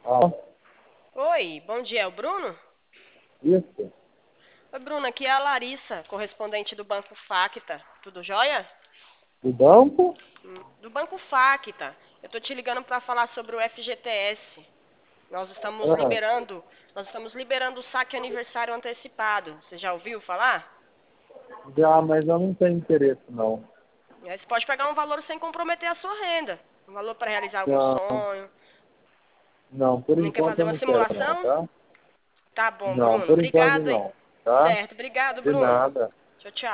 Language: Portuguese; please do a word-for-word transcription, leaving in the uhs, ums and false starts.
Ah, Oi, bom dia, é o Bruno? isso. Oi, Bruno, aqui é a Larissa, correspondente do Banco Facta. Tudo jóia? Do banco? Hum, Do Banco Facta. Eu tô te ligando para falar sobre o F G T S. Nós estamos Ah, liberando, nós estamos liberando o saque aniversário antecipado. Você já ouviu falar? já, mas eu não tenho interesse, não. Aí você pode pegar um valor sem comprometer a sua renda. Um valor para realizar algum Não, sonho. não, por Não quer enquanto fazer eu uma não quero, não, simulação? tá? Tá bom, Não, Bruno. por enquanto Obrigado, hein? não, tá? Certo, obrigado, De Bruno. nada. Tchau, tchau.